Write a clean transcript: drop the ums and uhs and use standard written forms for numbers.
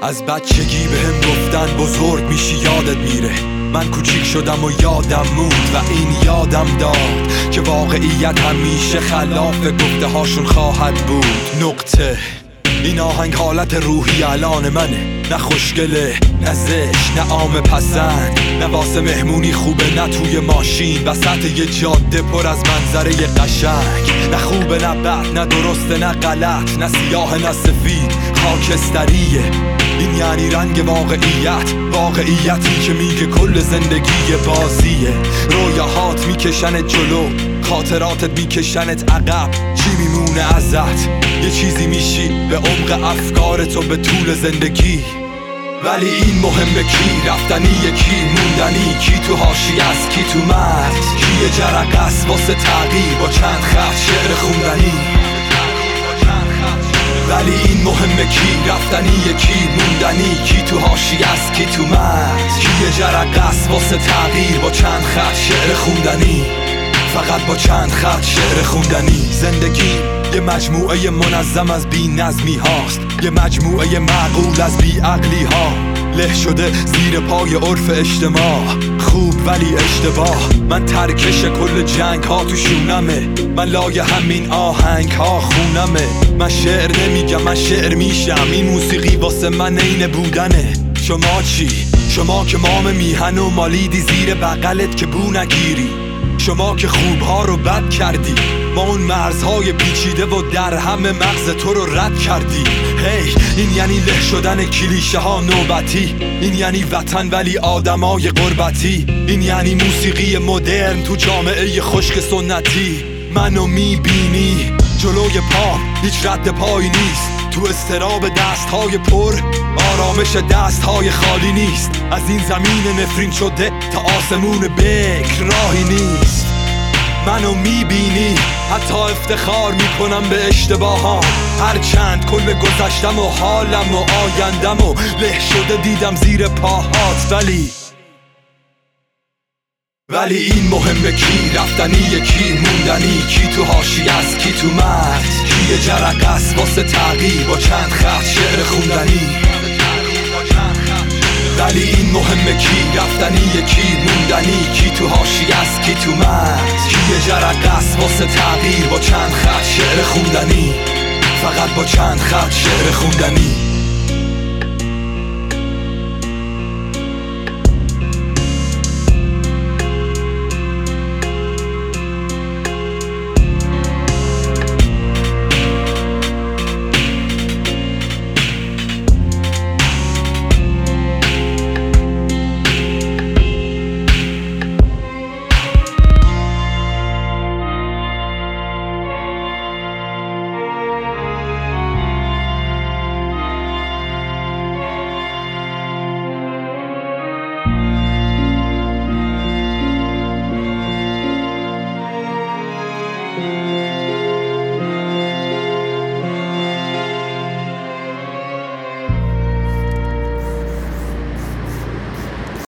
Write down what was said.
از بچگی بهم گفتن بزرگ میشی یادت میره. من کوچیک شدم و یادم موند و این یادم داد که واقعیت همیشه خلاف گفته هاشون خواهد بود. نقطه. این آهنگ حالت روحی الان منه، نه خوشگله نه زشت نه عام پسند، نه واسه مهمونی خوبه نه توی ماشین وسط یه جاده پر از منظره قشنگ، نه خوبه نه بد نه درسته نه غلط، نه سیاه نه سفید خاکستریه. این یعنی رنگ واقعیت، واقعیتی که میگه کل زندگی بازیه. رویاهات میکشنت جلو، خاطراتت میکشنت عقب، چی میمونه ازت؟ یه چیزی میشی به عمق افکارت و به طول زندگی. ولی این مهمه کی رفتنیه کی موندنی، کی تو حاشیه است کی تو مرد، کی یه جرقه است واسه تغییر با چند خط شعر خوندنی. ولی این مهمه کی رفتنیه کی موندنی، کی تو حاشیه است کی تو مرد، کی یه جرقه است واسه تغییر با چند خط شعر خوندنی. فقط با چند خط شعر خوندنی. زندگی یه مجموعه منظم از بی نظمی هاست، یه مجموعه معقول از بی عقلی ها، له شده زیر پای عرف اجتماع. خوب ولی اشتباه. من ترکش کل جنگ ها تو شونمه، من لای همین آهنگ ها خونمه. من شعر نمیگم من شعر میشم، این موسیقی واسه من عین بودنه. شما چی؟ شما که مام میهن و مالیدی زیر بغلت که بو نگیری، شما که خوبها رو بد کردی، ما اون مرزهای پیچیده و در همه مغز تو رو رد کردی. هی این یعنی له شدن کلیشه ها نوبتی، این یعنی وطن ولی آدمای غربتی، این یعنی موسیقی مدرن تو جامعه خشک سنتی. منو میبینی جلوی پام هیچ رد پایی نیست، تو استراب دست های پر آرامش دست های خالی نیست. از این زمین نفرین شده تا آسمون بکر راهی نیست. منو میبینی حتی افتخار میکنم به اشتباهام، هرچند کل گذشتم و حالم و آیندم و له شده دیدم زیر پاهات. ولی این مهمه کی رفتنیه کی موندنی، کی تو حاشیه است کی تو مرد، کی یه جرقه است واسه تغییر با چند خط شعر خوندنی. ولی این مهمه کی رفتنیه کی موندنی، کی تو حاشیه است کی تو مرد، کی یه جرقه است واسه تغییر با چند خط شعر خوندنی. فقط با چند خط شعر خوندنی.